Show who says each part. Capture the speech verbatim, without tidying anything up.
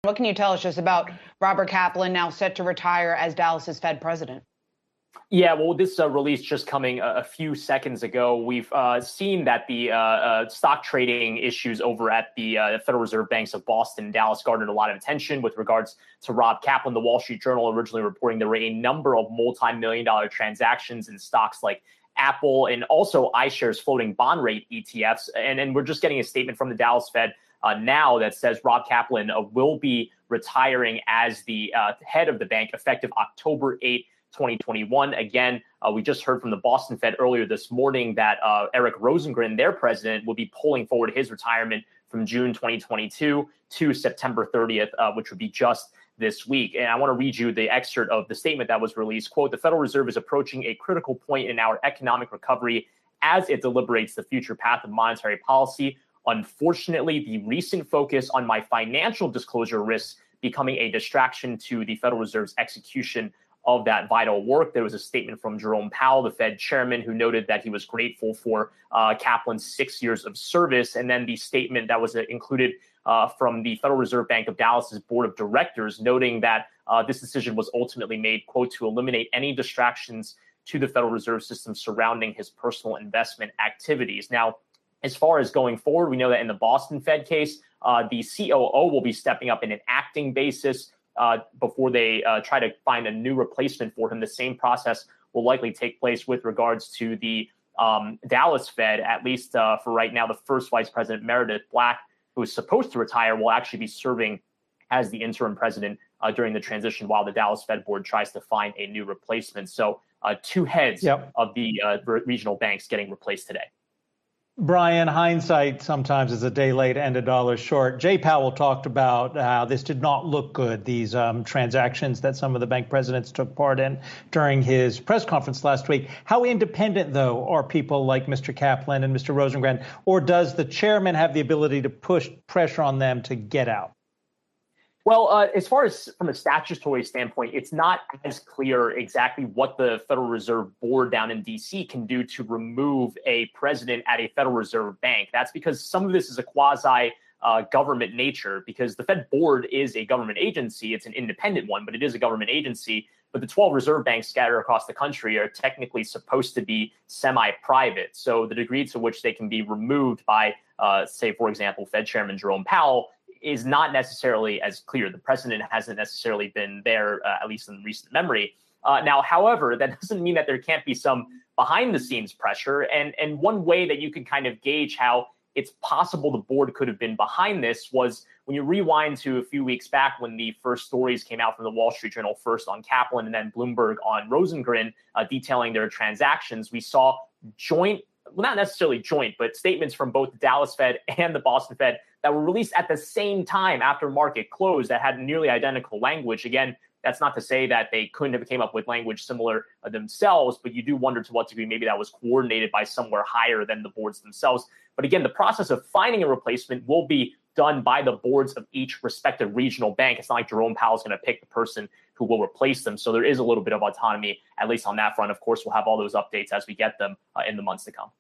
Speaker 1: What can you tell us just about Robert Kaplan, now set to retire as Dallas's Fed president?
Speaker 2: Yeah, well, this uh, release just coming a, a few seconds ago, we've uh, seen that the uh, uh, stock trading issues over at the uh, Federal Reserve Banks of Boston and Dallas garnered a lot of attention with regards to Rob Kaplan. The Wall Street Journal originally reporting there were a number of multi-million dollar transactions in stocks like Apple and also iShares floating bond rate E T Fs. And, and we're just getting a statement from the Dallas Fed uh, now that says Rob Kaplan uh, will be retiring as the uh, head of the bank effective October eighth, twenty twenty-one. Again, uh, we just heard from the Boston Fed earlier this morning that uh, Eric Rosengren, their president, will be pulling forward his retirement from June twenty twenty-two to September thirtieth, uh, which would be just this week. And I want to read you the excerpt of the statement that was released. Quote, "The Federal Reserve is approaching a critical point in our economic recovery as it deliberates the future path of monetary policy. Unfortunately, the recent focus on my financial disclosure risks becoming a distraction to the Federal Reserve's execution of that vital work." There was a statement from Jerome Powell, the Fed chairman, who noted that he was grateful for uh, Kaplan's six years of service. And then the statement that was uh, included uh, from the Federal Reserve Bank of Dallas's board of directors, noting that uh, this decision was ultimately made, quote, to eliminate any distractions to the Federal Reserve System surrounding his personal investment activities. Now, as far as going forward, we know that in the Boston Fed case, uh, the C O O will be stepping up in an acting basis Uh, before they uh, try to find a new replacement for him. The same process will likely take place with regards to the um, Dallas Fed, at least uh, for right now. The first vice president, Meredith Black, who is supposed to retire, will actually be serving as the interim president uh, during the transition while the Dallas Fed board tries to find a new replacement. So uh, two heads
Speaker 3: yep.
Speaker 2: of the uh, regional banks getting replaced today.
Speaker 3: Brian, hindsight sometimes is a day late and a dollar short. Jay Powell talked about how this did not look good, these um, transactions that some of the bank presidents took part in during his press conference last week. How independent, though, are people like Mister Kaplan and Mister Rosengren, or does the chairman have the ability to push pressure on them to get out?
Speaker 2: Well, uh, as far as from a statutory standpoint, it's not as clear exactly what the Federal Reserve Board down in D C can do to remove a president at a Federal Reserve Bank. That's because some of this is a quasi uh, government nature, because the Fed Board is a government agency. It's an independent one, but it is a government agency. But the twelve reserve banks scattered across the country are technically supposed to be semi-private. So the degree to which they can be removed by, uh, say, for example, Fed Chairman Jerome Powell is not necessarily as clear. The precedent hasn't necessarily been there, uh, at least in recent memory. Uh, now, however, that doesn't mean that there can't be some behind the scenes pressure. And, and one way that you can kind of gauge how it's possible the board could have been behind this was when you rewind to a few weeks back when the first stories came out from the Wall Street Journal, first on Kaplan and then Bloomberg on Rosengren, uh, detailing their transactions. We saw joint, well, not necessarily joint, but statements from both the Dallas Fed and the Boston Fed that were released at the same time after market close that had nearly identical language. Again, that's not to say that they couldn't have came up with language similar uh, themselves, but you do wonder to what degree maybe that was coordinated by somewhere higher than the boards themselves. But again, the process of finding a replacement will be done by the boards of each respective regional bank. It's not like Jerome Powell is going to pick the person who will replace them. So there is a little bit of autonomy, at least on that front. Of course, we'll have all those updates as we get them uh, in the months to come.